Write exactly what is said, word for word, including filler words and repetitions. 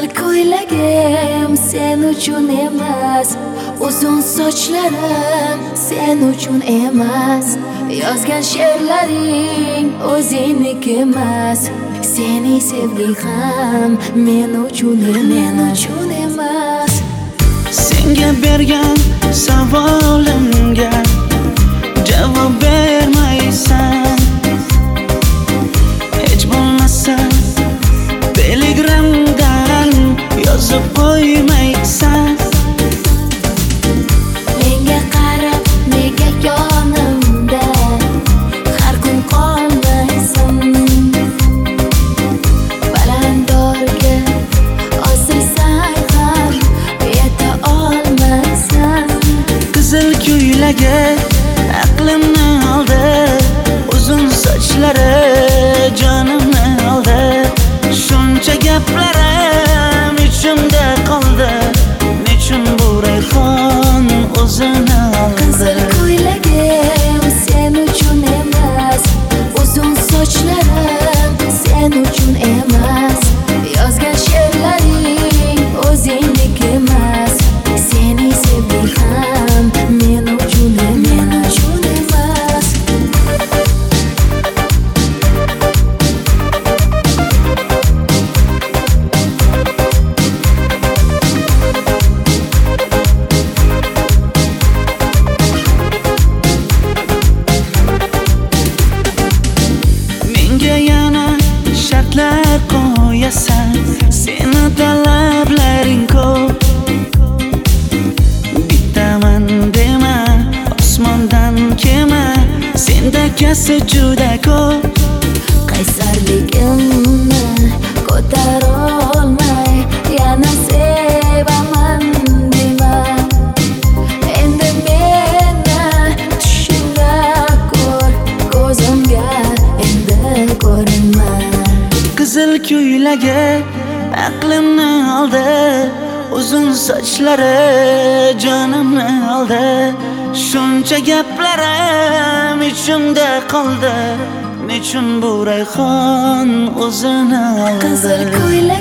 Qizil ko'ylagim sen uchun emas, uzun sochlarim sen uchun emas, yozgan she'rlaring o'zingniki emas, seni sevgi ham men uchun men uchun emas. Senga bergan savolimga javob bermaysan, hech bo'lmasa telegramdan yozib qo'ymaysan. Menga qarab nega yonimda har kun qolmaysan, balandorga osilsang ham yeta olmaysan. Qizil ko'ylagi aqlimni oldi, uzun sochlari jonimni oldi, shuncha gaplarim ichimda qoldi, nechun bu rayhon o'zini oldi. Qizil ko'ylagim sen uchun emas, uzun sochlarim sen uchun emas, yozgan she'rlaring o'zingniki emas, seni sevgi ham men uchun men uchun emas. Menga yana shartlar qo'yasan, seni talablaring ko'p. Bittaman dema, osmondan kema, senda kasi juda ko'p. Qaysarligimni ko'tarolmay yana sevaman dema, endi meni tushingda ko'r, ko'zimga endi ko'rinma. Qizil ko'ylagi aqlimni oldi, uzun sochlari jonimni oldi, shuncha gaplarim ichimda qoldi, nechun bu rayhon o'zini oldi. Qizil ko'ylagim